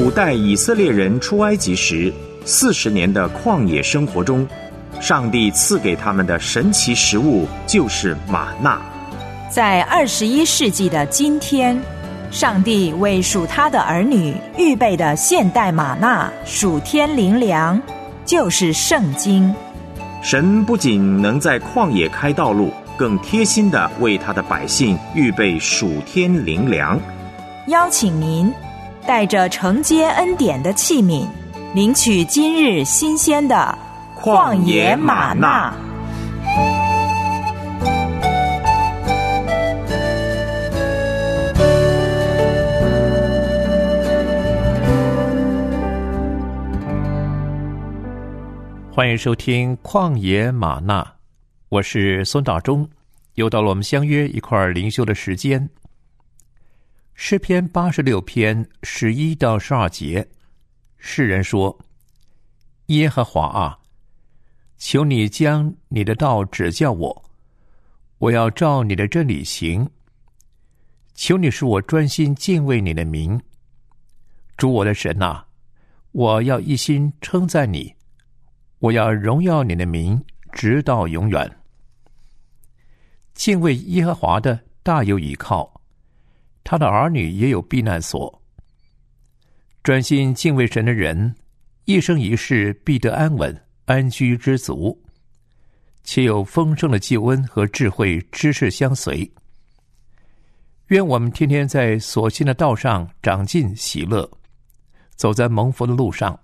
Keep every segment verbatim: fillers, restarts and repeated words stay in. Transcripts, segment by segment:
古代以色列人出埃及时四十年的旷野生活中，上帝赐给他们的神奇食物就是玛纳。 在二十一世纪的今天，上帝为属他的儿女预备的现代玛纳属天灵粮，就是圣经。 神不仅能在旷野开道路，更贴心地为他的百姓预备属天灵粮。 邀请您带着承接恩典的器皿，领取今日新鲜的旷野玛纳。 欢迎收听旷野玛纳，我是孙大中，又到了我们相约一块灵修的时间。诗篇八十六篇十一到十二节，诗人说：耶和华啊，求你将你的道指教我，我要照你的真理行。求你使我专心敬畏你的名。主我的神啊，我要一心称赞你，我要荣耀你的名直到永远。敬畏耶和华的大有倚靠，他的儿女也有避难所。专心敬畏神的人，一生一世必得安稳，安居知足，且有丰盛的救恩和智慧知识相随。愿我们天天在所信的道上长进喜乐，走在蒙福的路上。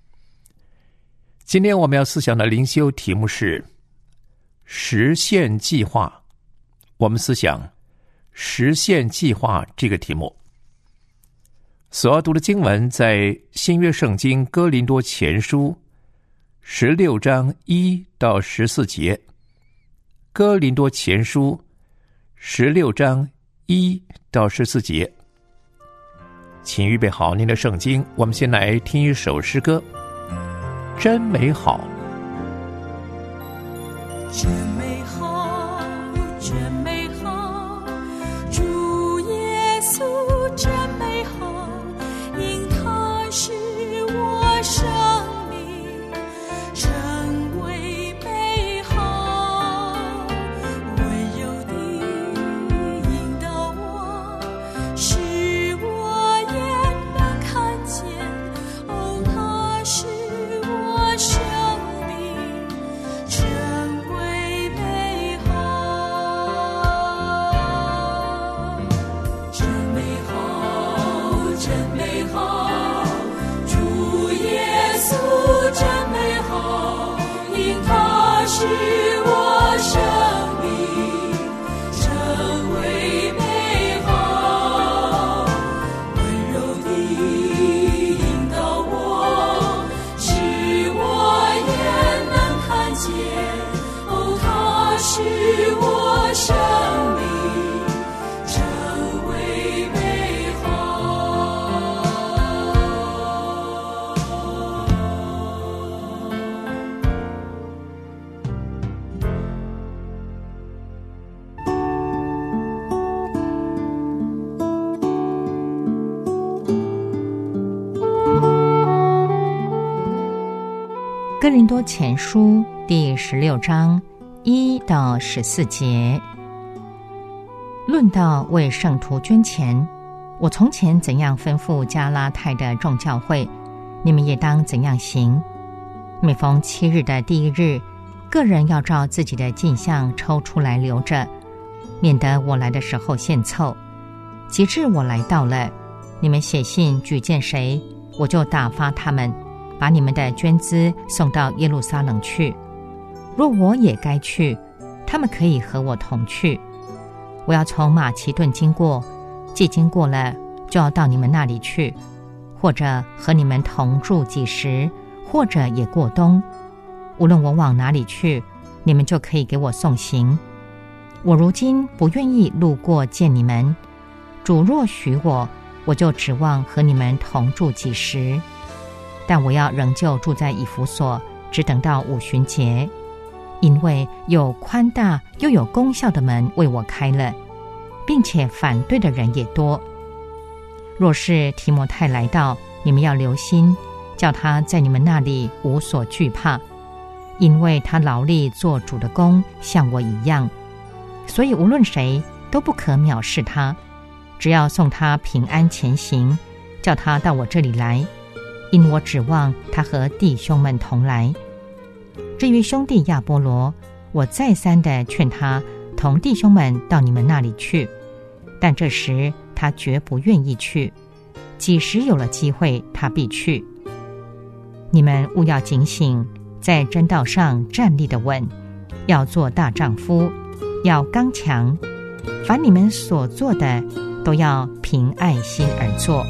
今天我们要思想的灵修题目是实现计划。我们思想实现计划这个题目。所要读的经文在新约圣经哥林多前书十六章一到十四节。哥林多前书十六章一到十四节。请预备好您的圣经，我们先来听一首诗歌。真美好， 真美好，真美好，主耶稣真美好，因他使我生命成为美好，温柔地引导我，使我也能看见，哦，他是生命成为美好，真美好，真美好，主耶稣真美好，因他使我生命成为美好，温柔地引导我，使我也能看见，哦，他使我生命成为美好。 哥林多前书第十六章一到十四节，论到为圣徒捐钱，我从前怎样吩咐加拉太的众教会，你们也当怎样行。每逢七日的第一日，个人要照自己的进项抽出来留着，免得我来的时候献凑。及至我来到了，你们写信举荐谁，我就打发他们把你们的捐资送到耶路撒冷去。若我也该去，他们可以和我同去。我要从马其顿经过，既经过了，就要到你们那里去，或者和你们同住几时，或者也过冬。无论我往哪里去，你们就可以给我送行。我如今不愿意路过见你们，主若许我，我就指望和你们同住几时。但我要仍旧住在以弗所，只等到五旬节，因为有宽大又有功效的门为我开了，并且反对的人也多。若是提摩太来到， 你们要留心，叫他在你们那里无所惧怕，因为他劳力做主的工，像我一样。所以无论谁都不可藐视他，只要送他平安前行，叫他到我这里来，因我指望他和弟兄们同来。至于兄弟亚波罗，我再三地劝他同弟兄们到你们那里去，但这时他绝不愿意去，几时有了机会，他必去。你们务要警醒，在真道上站立的稳，要做大丈夫，要刚强，凡你们所做的，都要凭爱心而做。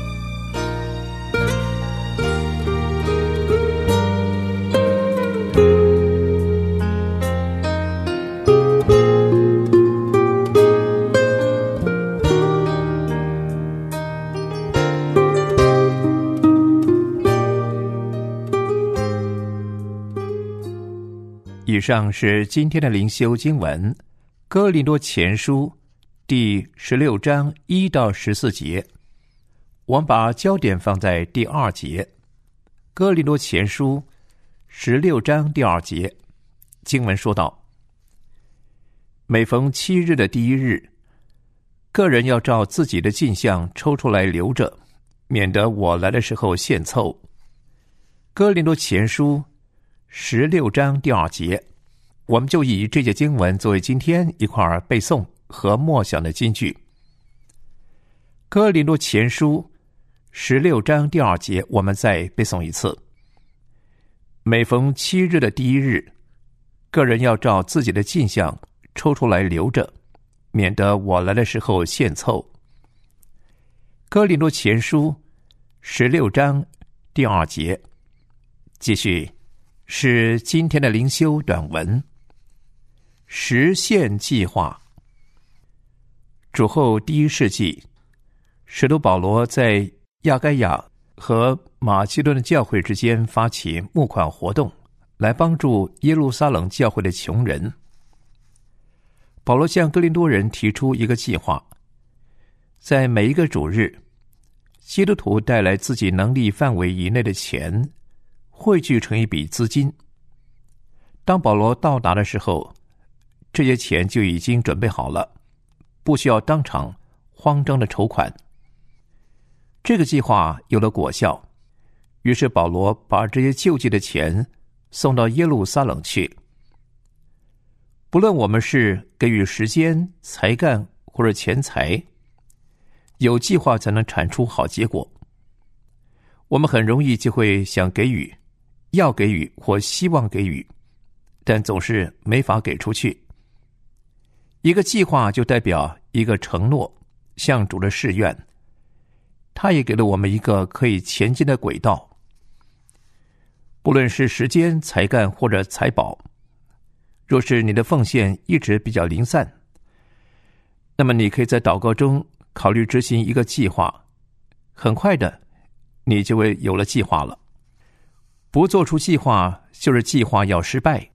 以上是今天的灵修经文，哥林多前书第十六章一到十四节。我们把焦点放在第二节。哥林多前书十六章第二节，经文说道：每逢七日的第一日，个人要照自己的进项抽出来留着，免得我来的时候现凑。哥林多前书十六章第二节，我们就以这节经文作为今天一块儿背诵和默想的金句。哥林多前书十六章第二节，我们再背诵一次。每逢七日的第一日，个人要照自己的进项抽出来留着，免得我来的时候现凑。哥林多前书十六章第二节，继续是今天的灵修短文。实现计划。主后第一世纪，使徒保罗在亚该亚和马其顿的教会之间发起募款活动，来帮助耶路撒冷教会的穷人。保罗向哥林多人提出一个计划，在每一个主日，基督徒带来自己能力范围以内的钱，汇聚成一笔资金。当保罗到达的时候，这些钱就已经准备好了，不需要当场慌张的筹款。这个计划有了果效，于是保罗把这些救济的钱送到耶路撒冷去。不论我们是给予时间、才干或者钱财，有计划才能产出好结果。我们很容易就会想给予、要给予或希望给予，但总是没法给出去。一个计划就代表一个承诺，向主的誓愿，他也给了我们一个可以前进的轨道。不论是时间、才干或者财宝，若是你的奉献一直比较零散，那么你可以在祷告中考虑执行一个计划，很快的你就会有了计划了。不做出计划，就是计划要失败。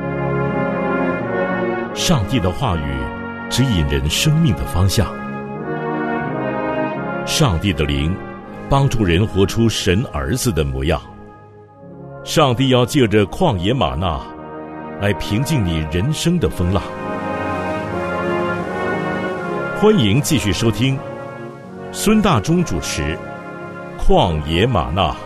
上帝的话语指引人生命的方向，上帝的灵帮助人活出神儿子的模样。上帝要借着旷野吗哪来平静你人生的风浪。欢迎继续收听孙大中主持旷野吗哪。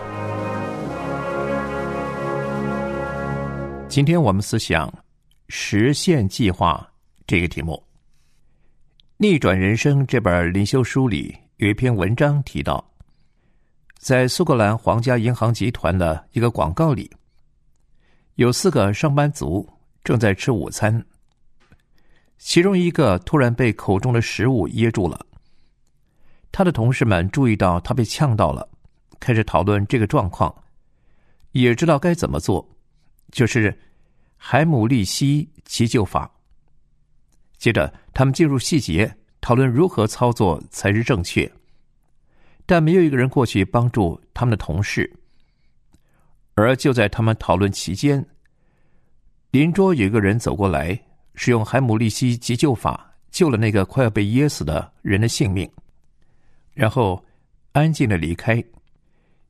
今天我们思想实现计划这个题目。逆转人生这本灵修书里有一篇文章提到，在苏格兰皇家银行集团的一个广告里，有四个上班族正在吃午餐，其中一个突然被口中的食物噎住了。他的同事们注意到他被呛到了，开始讨论这个状况，也知道该怎么做，就是海姆利希急救法。接着他们进入细节，讨论如何操作才是正确，但没有一个人过去帮助他们的同事。而就在他们讨论期间，邻桌有一个人走过来，使用海姆利希急救法救了那个快要被噎死的人的性命，然后安静地离开。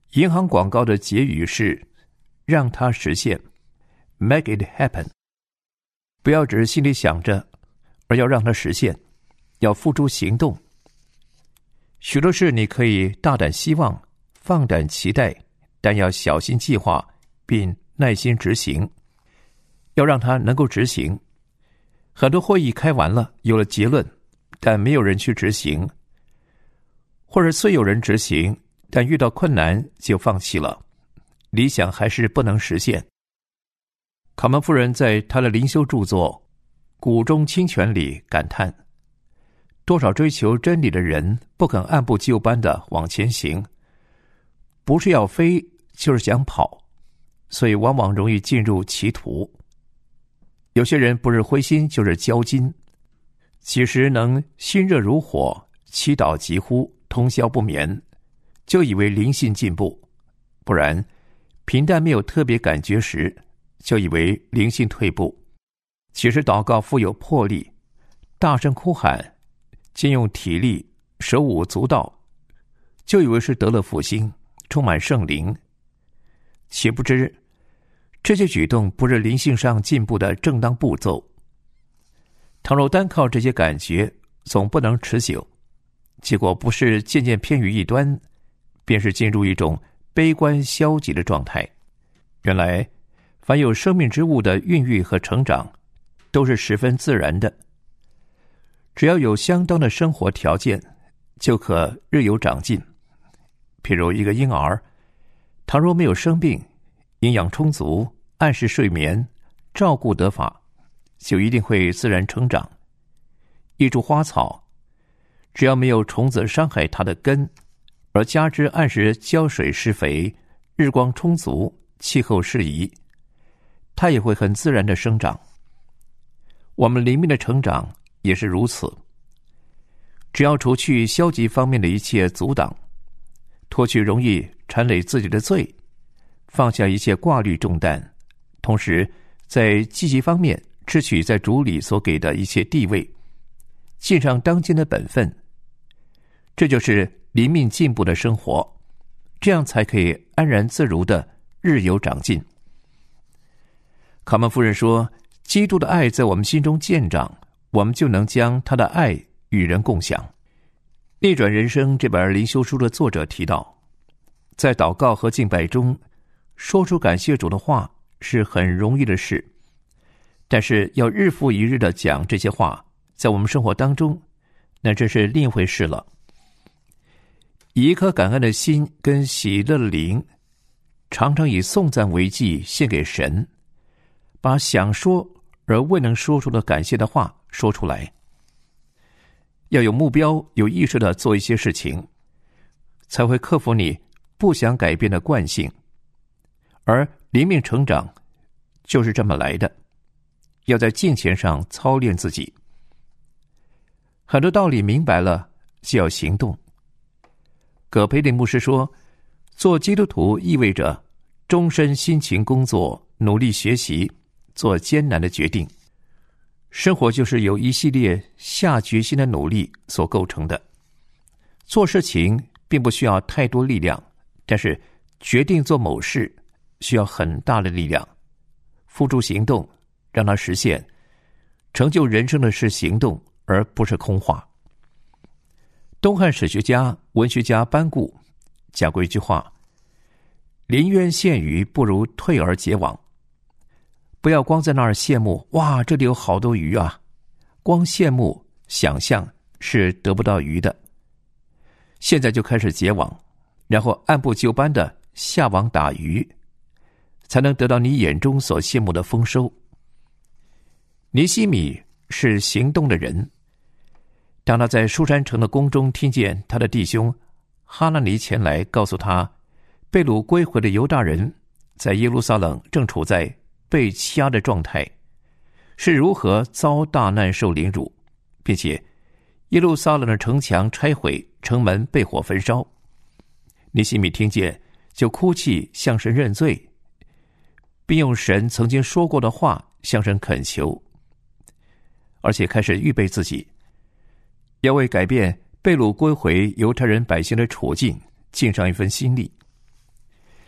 银行广告的结语是让它实现 Make it happen。 不要只是心里想着，而要让它实现，要付诸行动。许多事你可以大胆希望，放胆期待，但要小心计划并耐心执行，要让它能够执行。很多会议开完了，有了结论，但没有人去执行，或者虽有人执行，但遇到困难就放弃了，理想还是不能实现。卡门夫人在她的灵修著作《谷中清泉》里感叹，多少追求真理的人不肯按部就班地往前行，不是要飞就是想跑，所以往往容易进入歧途。有些人不是灰心就是焦金，其实能心热如火，祈祷疾呼，通宵不眠，就以为灵性进步；不然平淡没有特别感觉时，就以为灵性退步。其实祷告富有魄力，大声哭喊，尽用体力，手舞足蹈，就以为是得了复兴，充满圣灵。岂不知这些举动不是灵性上进步的正当步骤。倘若单靠这些感觉，总不能持久，结果不是渐渐偏于一端，便是进入一种悲观消极的状态。原来凡有生命之物的孕育和成长都是十分自然的，只要有相当的生活条件，就可日有长进。譬如一个婴儿，倘若没有生病，营养充足，按时睡眠，照顾得法，就一定会自然成长。一株花草，只要没有虫子伤害它的根，而加之按时浇水施肥，日光充足，气候适宜，它也会很自然的生长。我们灵命的成长也是如此，只要除去消极方面的一切阻挡，脱去容易缠累自己的罪，放下一切挂虑重担，同时在积极方面支取在主里所给的一切地位，尽上当今的本分，这就是灵命进步的生活，这样才可以安然自如的日有长进。卡门夫人说，基督的爱在我们心中见长，我们就能将他的爱与人共享。逆转人生这本灵修书的作者提到，在祷告和敬拜中说出感谢主的话是很容易的事，但是要日复一日的讲这些话，在我们生活当中，那这是另一回事了。以一颗感恩的心跟喜乐的灵，常常以颂赞为祭献给神，把想说而未能说出的感谢的话说出来。要有目标，有意识的做一些事情，才会克服你不想改变的惯性。而灵命成长就是这么来的，要在敬虔上操练自己。很多道理明白了，就要行动。葛培理牧师说，做基督徒意味着终身辛勤工作，努力学习，做艰难的决定。生活就是由一系列下决心的努力所构成的。做事情并不需要太多力量，但是决定做某事需要很大的力量，付诸行动，让它实现。成就人生的是行动，而不是空话。东汉史学家、文学家班固讲过一句话，临渊羡鱼，不如退而结网。不要光在那儿羡慕，哇，这里有好多鱼啊！光羡慕、想象是得不到鱼的。现在就开始结网，然后按部就班的下网打鱼，才能得到你眼中所羡慕的丰收。尼希米是行动的人，当他在书珊城的宫中听见他的弟兄哈拿尼前来告诉他，被掳归回的犹大人在耶路撒冷正处在被欺压的状态，是如何遭大难受凌辱，并且耶路撒冷的城墙拆毁，城门被火焚烧。尼希米听见就哭泣，向神认罪，并用神曾经说过的话向神恳求，而且开始预备自己，要为改变被掳归回犹太人百姓的处境尽上一份心力。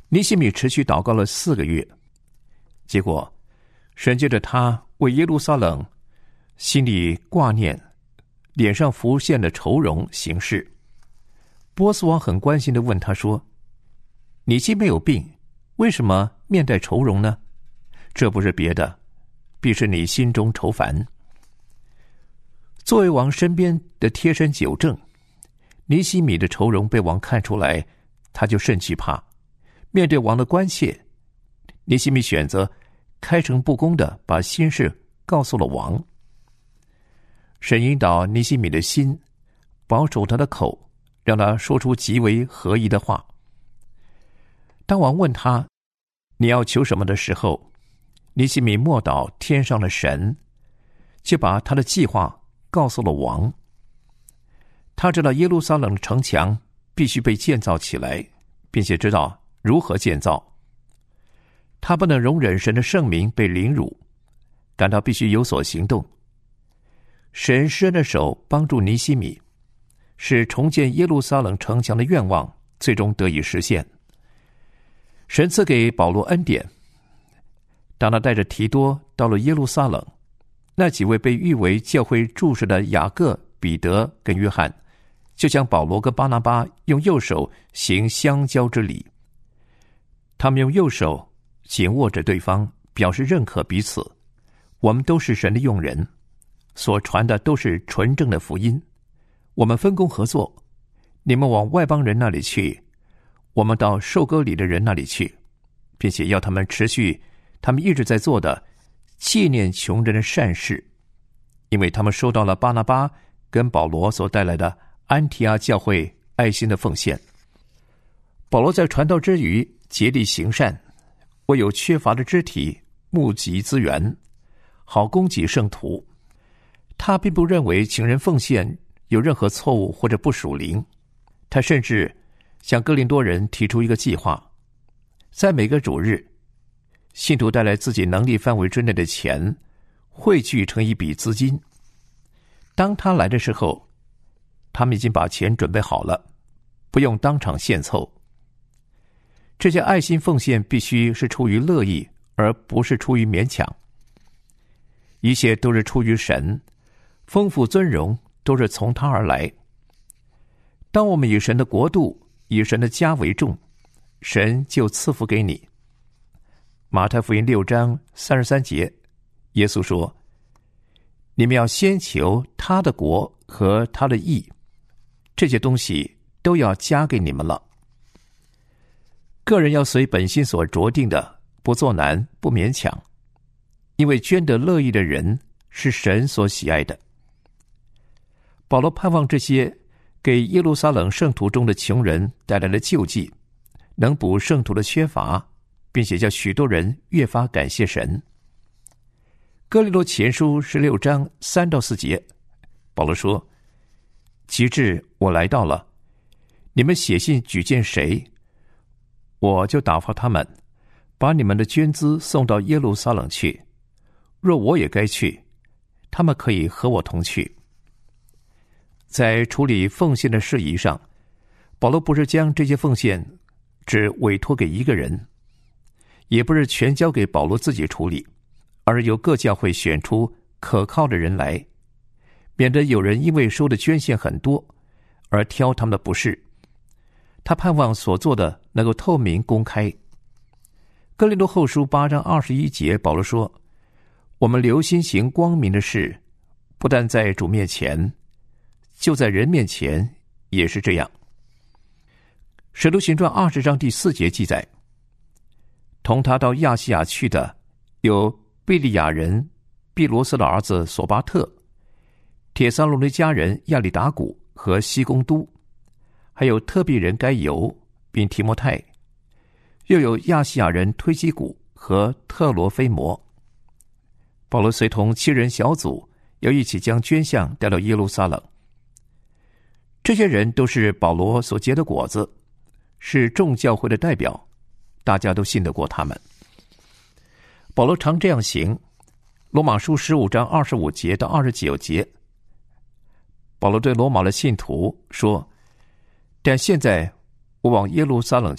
尼希米持续祷告了四个月，结果神借着他为耶路撒冷心里挂念，脸上浮现了愁容行事。波斯王很关心地问他说：你既没有病，为什么面带愁容呢？这不是别的，必是你心中愁烦。作为王身边的贴身酒政，尼希米的愁容被王看出来，他就甚惧怕。面对王的关切，尼希米选择开诚布公地把心事告诉了王。神引导尼希米的心，保守他的口，让他说出极为合宜的话。当王问他你要求什么的时候，尼希米默祷天上的神，就把他的计划告诉了王。他知道耶路撒冷的城墙必须被建造起来，并且知道如何建造。他不能容忍神的圣名被凌辱，感到必须有所行动。神施恩的手帮助尼希米，使重建耶路撒冷城墙的愿望最终得以实现。神赐给保罗恩典，当他带着提多到了耶路撒冷，那几位被誉为教会柱石的雅各、彼得跟约翰，就像保罗跟巴拿巴用右手行相交之礼。他们用右手紧握着对方，表示认可彼此。我们都是神的用人，所传的都是纯正的福音。我们分工合作，你们往外邦人那里去，我们到受割礼的人那里去，并且要他们持续他们一直在做的纪念穷人的善事，因为他们收到了巴拿巴跟保罗所带来的安提阿教会爱心的奉献。保罗在传道之余竭力行善，为有缺乏的肢体募集资源，好供给圣徒。他并不认为请人奉献有任何错误或者不属灵，他甚至向哥林多人提出一个计划，在每个主日，信徒带来自己能力范围之内的钱，汇聚成一笔资金。当他来的时候，他们已经把钱准备好了，不用当场献凑。这些爱心奉献必须是出于乐意，而不是出于勉强。一切都是出于神，丰富尊荣都是从他而来。当我们以神的国度、以神的家为重，神就赐福给你。马太福音六章三十三节，耶稣说：你们要先求他的国和他的义，这些东西都要加给你们了。个人要随本心所酌定的，不作难，不勉强，因为捐得乐意的人是神所喜爱的。保罗盼望这些给耶路撒冷圣徒中的穷人带来的救济，能补圣徒的缺乏，并且叫许多人越发感谢神。哥林多前书十六章三到四节，保罗说：及至我来到了，你们写信举荐谁，我就打发他们，把你们的捐资送到耶路撒冷去。若我也该去，他们可以和我同去。在处理奉献的事宜上，保罗不是将这些奉献只委托给一个人，也不是全交给保罗自己处理，而是由各教会选出可靠的人来，免得有人因为收的捐献很多而挑他们的不是。他盼望所做的能够透明公开。哥林多后书八章二十一节，保罗说：我们留心行光明的事，不但在主面前，就在人面前也是这样。使徒行传二十章第四节记载，同他到亚细亚去的有庇利亚人毕罗斯的儿子索巴特、帖撒罗尼迦人亚里达古和西公都，还有特庇人该犹并提摩太，又有亚细亚人推基古和特罗菲摩。保罗随同七人小组要一起将捐项带到耶路撒冷。这些人都是保罗所结的果子，是众教会的代表，大家都信得过他们。保罗常这样行。罗马书十五章二十五节到二十九节，保罗对罗马的信徒说：但现在我往耶路撒冷去，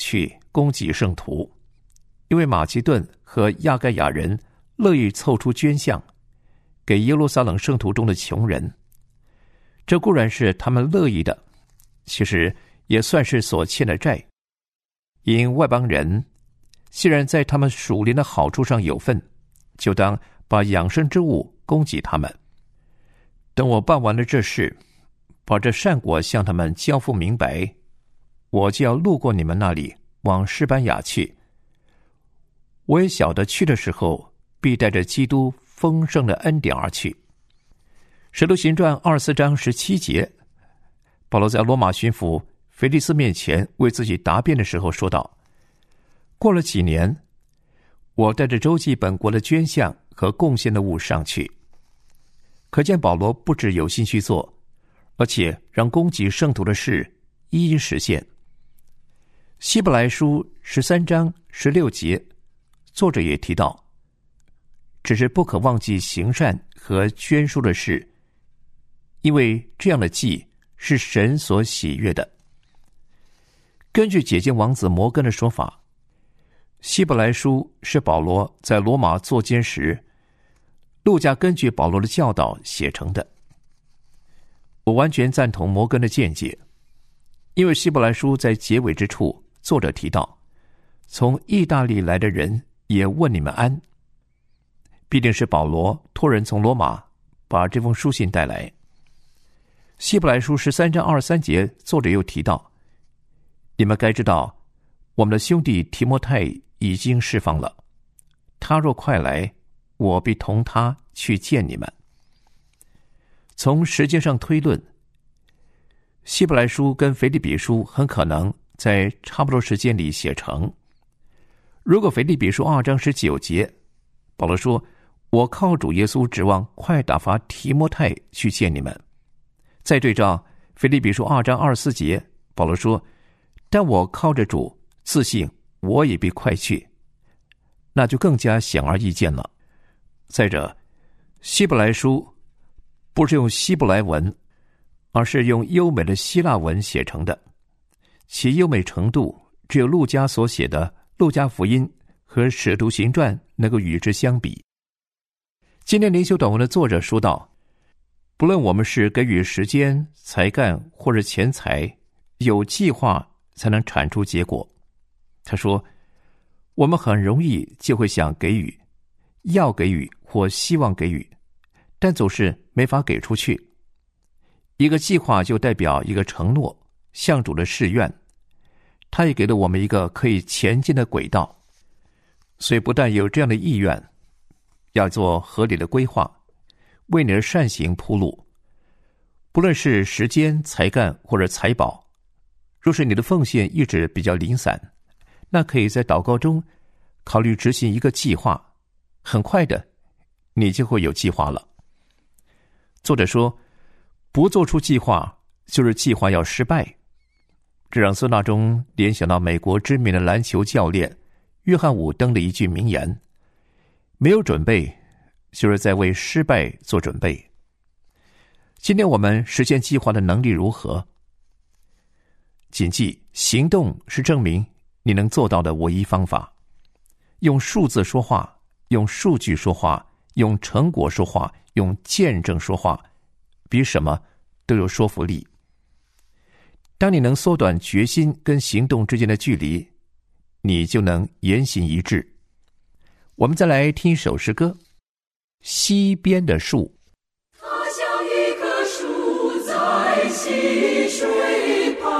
供给圣徒，因为马其顿和亚该亚人乐意凑出捐项给耶路撒冷圣徒中的穷人。这固然是他们乐意的，其实也算是所欠的债。因外邦人既然在他们属灵的好处上有份，就当把养生之物供给他们。等我办完了这事，把这善果向他们交付明白，我就要路过你们那里，往示班雅去。我也晓得去的时候，必带着基督丰盛的恩典而去。使徒行传二十四章十七节，保罗在罗马巡抚腓利斯面前为自己答辩的时候说道：过了几年，我带着周济本国的捐项和贡献的物上去。可见保罗不只有心去做，而且让供给圣徒的事一一实现。希伯来书十三章十六节，作者也提到，只是不可忘记行善和捐书的事，因为这样的祭是神所喜悦的。根据解经王子摩根的说法，希伯来书是保罗在罗马作监时，路加根据保罗的教导写成的。我完全赞同摩根的见解，因为希伯来书在结尾之处，作者提到，从意大利来的人也问你们安。必定是保罗托人从罗马把这封书信带来。希伯来书十三章二十三节，作者又提到，你们该知道，我们的兄弟提摩太已经释放了，他若快来，我必同他去见你们。从时间上推论，希伯来书跟腓立比书很可能在差不多时间里写成。如果腓立比书二章十九节，保罗说，我靠主耶稣指望快打发提摩太去见你们。再对照腓立比书二章二十四节，保罗说，但我靠着主自信我也必快去，那就更加显而易见了。再者，希伯来书不是用希伯来文，而是用优美的希腊文写成的，其优美程度只有路加所写的路加福音和使徒行传能够与之相比。今天灵修短文的作者说道，不论我们是给予时间、才干或者钱财，有计划才能产出结果。他说，我们很容易就会想给予，要给予或希望给予，但总是没法给出去。一个计划就代表一个承诺，向主的誓愿，他也给了我们一个可以前进的轨道。所以不但有这样的意愿，要做合理的规划，为你的善行铺路。不论是时间、才干或者财宝，若是你的奉献一直比较零散，那可以在祷告中考虑执行一个计划，很快的你就会有计划了。作者说，不做出计划就是计划要失败。这让孙大中联想到美国知名的篮球教练约翰伍登的一句名言，没有准备就是在为失败做准备。今天我们实现计划的能力如何？谨记，行动是证明你能做到的唯一方法。用数字说话，用数据说话，用成果说话，用见证说话，比什么都有说服力。当你能缩短决心跟行动之间的距离，你就能言行一致。我们再来听一首诗歌，溪边的树。 它像一棵树在溪水旁，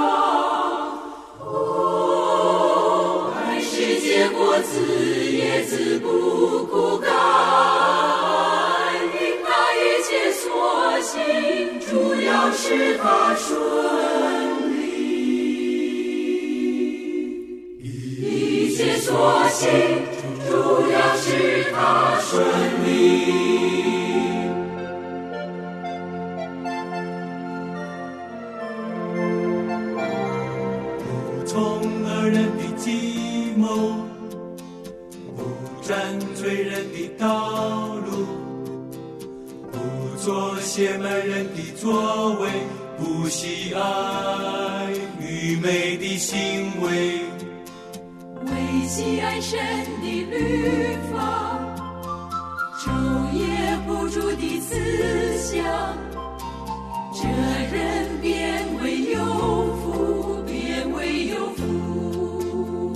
哦，爱是结果子，叶子不枯干，因它一切所行，主要是它顺利，一切所行主要是他顺利。 不从恶人的计谋，不占罪人的道路，不做邪门人的作为，不喜爱愚昧的行为， 你喜爱神的律法，昼夜不住的思想，这人便为有福，便为有福。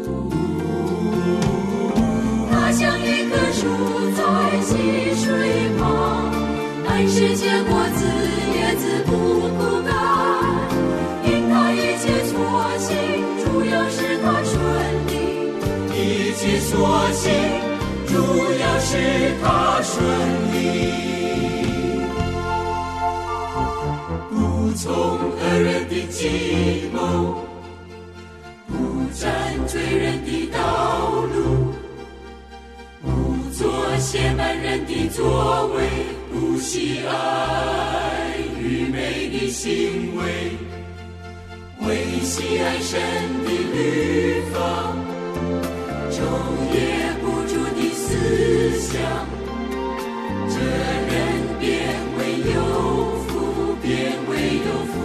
他像一棵树在溪水旁，按时结果子，叶子不枯干。因他一切所行，主要是他顺利。一切所行，主要是他顺利。不从恶人的计谋，不占罪人的道路，不做亵慢人的作为，不喜爱愚昧的行为，唯喜爱神的律法，昼夜不住的思想，这人便为有福，便为有福。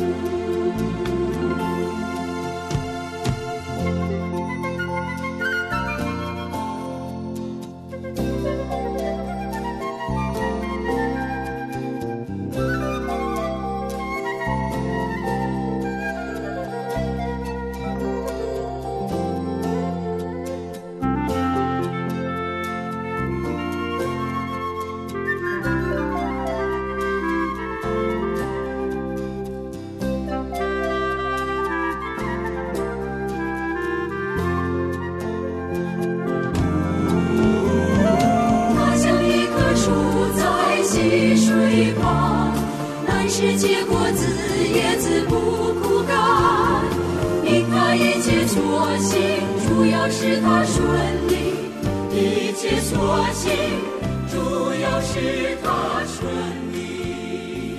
是结果子，叶子不枯干。因他一切所行，主要是他顺利。一切所行，主要是他顺利。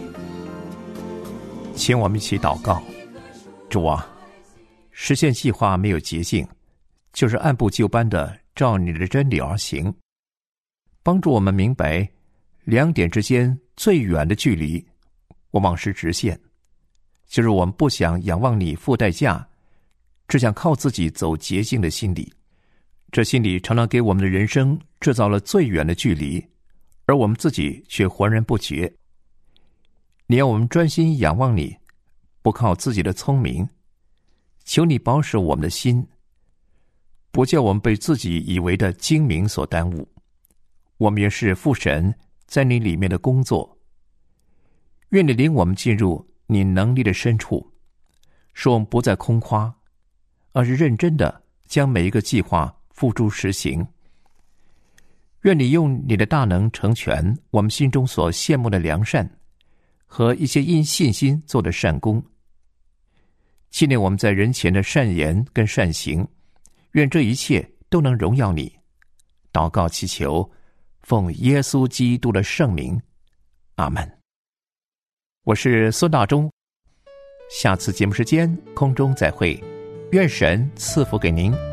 请我们一起祷告。主啊，实现计划没有捷径，就是按部就班的照你的真理而行。帮助我们明白两点之间最远的距离往往是直线，就是我们不想仰望你付代价，只想靠自己走捷径的心理。这心理常常给我们的人生制造了最远的距离，而我们自己却浑然不觉。你要我们专心仰望你，不靠自己的聪明。求你保守我们的心，不叫我们被自己以为的精明所耽误。我们也是父神在你里面的工作。愿你领我们进入你能力的深处，使我们不再空夸，而是认真的将每一个计划付诸实行。愿你用你的大能成全我们心中所羡慕的良善和一些因信心做的善功。纪念我们在人前的善言跟善行，愿这一切都能荣耀你。祷告祈求，奉耶稣基督的圣名，阿们。我是孙大中，下次节目时间空中再会，愿神赐福给您。